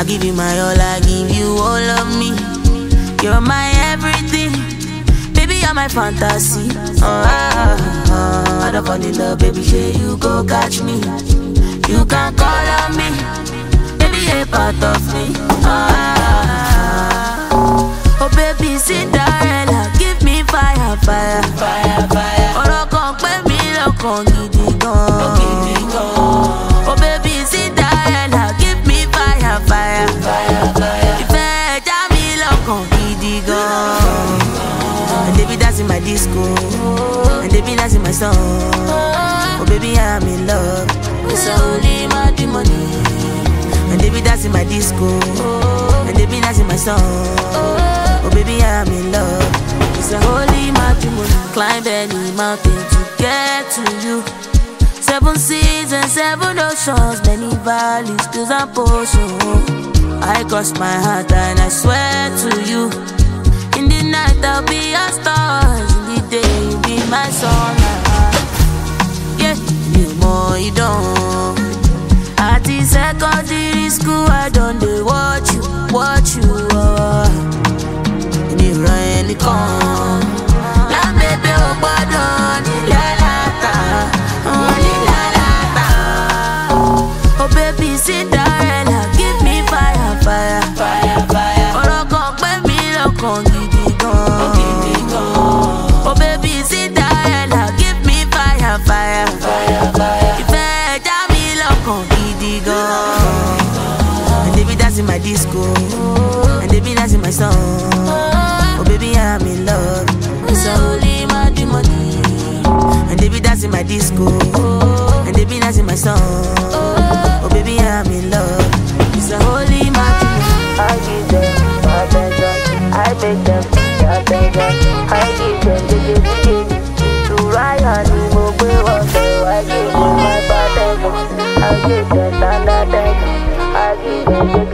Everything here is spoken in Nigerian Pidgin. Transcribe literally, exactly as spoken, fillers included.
give you my all, I give you all of me. You're my everything, baby, you're my fantasy. Uh, uh, uh, I don't fall in love, baby, say you go catch me. You can call on me, baby, a part of me. Uh, oh, baby, Cinderella, give me fire, fire, fire, fire. Oro kan pe mi lokan gidi gan, gidi gan. Oh, baby, Cinderella, give me fire, fire, fire, fire. Ife ja mi lokan gidi gan. And they be dancing my disco, and they be dancing my song. Oh, baby, I'm in love. It's only my money. And they be dancing my disco, and they be dancing my song. Oh, baby, I'm in love. It's a holy matrimony. Climb any mountain to get to you. Seven seas and seven oceans, many valleys, hills and portions. I cross my heart and I swear to you. In the night I'll be your stars, in the day you'll be my sunlight. Yeah, you more you don't. At the secondary school I don't do watch you, watch you. Uh, and you really come. La baby o gbọ́dọ̀ ni la la ta, ni la la ta. Oh baby Cinderella, give me fire, fire, fire, fire. Oro kan pe mi lokan gidi gan, gidi gan. Oh baby Cinderella, give me fire, fire, fire, fire. Ife ja mi lokan gidi gan. And they be dancing my disco, and they be dancing my song. Oh baby, I'm in love. It's only my money. And they be dancing my disco, and they be dancing my song. Oh baby, I'm in love. It's a holy matrimony. I give them attention, I make them attention. I give them the gift to ride on the mobile water. I give them my attention, I give them standard attention. I give them the